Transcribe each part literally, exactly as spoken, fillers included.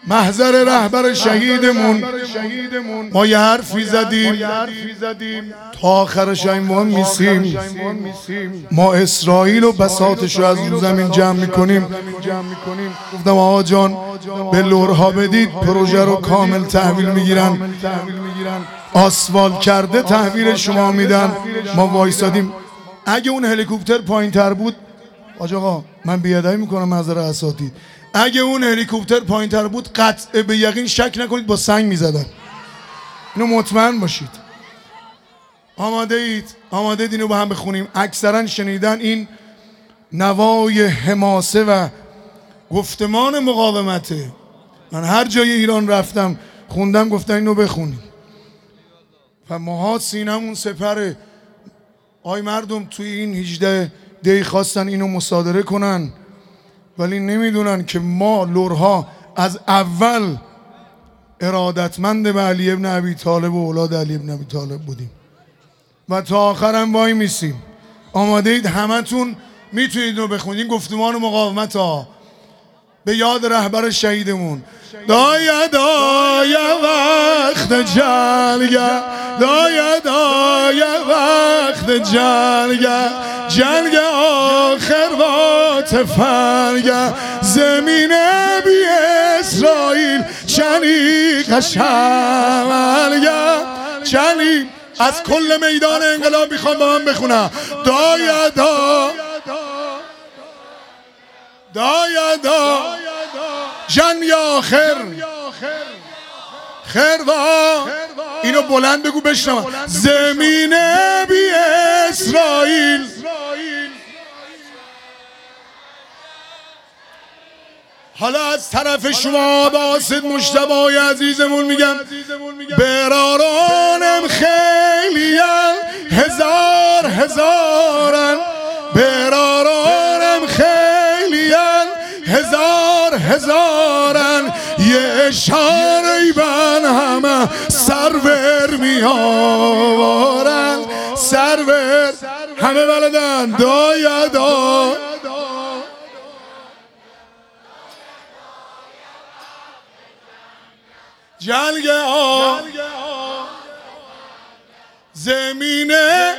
محضر رهبر شهیدمون ما یه حرفی زدیم تا آخرش این ما میسیم. ما اسرائیل و بساطش رو از اون زمین جمع میکنیم. گفتم آقا جان به لورها بدید پروژه رو کامل تحویل میگیرن، آسفال کرده تحویل شما میدن. ما وایسادیم. اگه اون هلیکوپتر پایین تر بود، آج آقا من بیادایی میکنم معذر اساتید، اگه اون هلیکوپتر پایین تر بود قطع به یقین شک نکنید با سنگ میزدن. اینو مطمئن باشید. آماده اید؟ آماده اید اینو با هم بخونیم؟ اکثرا شنیدن این نوای حماسه و گفتمان مقاومته. من هر جای ایران رفتم خوندم گفتن اینو بخونیم و ماها سینمون سپره. آی مردم توی این هجده دی خواستن اینو مصادره کنن ولی نمیدونن که ما لورها از اول ارادتمند به علی ابن ابی طالب و اولاد علی ابن ابی طالب بودیم و تا آخرم وای میسیم. آماده اید؟ همتون میتونید رو بخونید. گفتمان مقاومت ها به یاد رهبر شهیدمون. دایه دایه وقت جلگه، دایه دایه وقت جلگه، جنگ آخر با تفنگه، زمین بی اسرائیل چنی قشنگه، چنی. از کل میدان انقلاب میخوام با من بخونم. دایه دا دایه دا جنگ آخر خروا. اینو بلند بگو بشنوم. زمین بی اسرائیل. حالا از طرف شما باسط مجتبی عزیزمون میگم برارانم خیلیان هزار هزارن، برارانم خیلیان هزار هزارن، یه اشاره بن همه سرور می آورن، سرور همه بلدن. دایه دا جنگ آ زمینه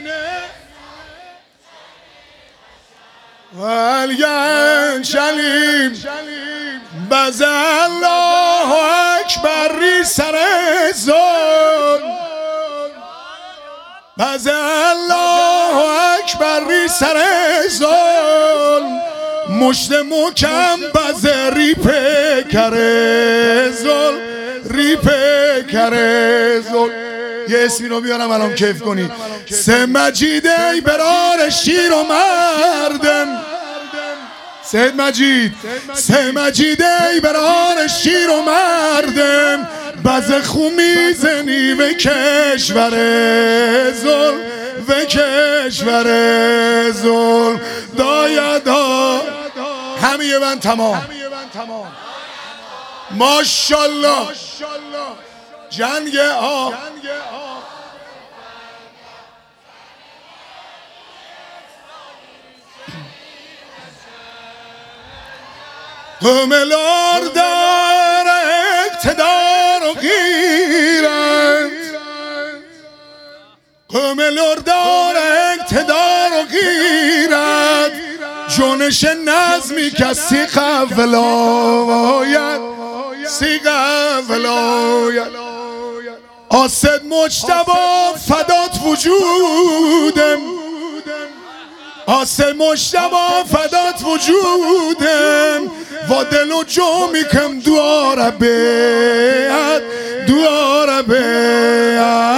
والگن شلیم بز الله اکبر ری سر زن، بز الله اکبر ری سر زن، مشت مکم بز ری پکره زن، ری پکره زن. یه اسمی رو بیارم الان کیف کنی. سه مجیده ای برار شیر و مردم، سید مجید، سه مجیده ای برار شیر و مردم، بز خومی زنی و کشور زل و کشور زل. دایه دا همه من تمام. ماشالله جنگ آ قوملار دار اقتدار و غیرت، قوملار دار اقتدار و غیرت، جونش نظمی که سیقه ولایت، سیقه ولایت. آسد مجتبا فدات وجودم، آسد مجتبا فدات وجودم، و دل و جو میکم دواره بیاد، دواره بیاد.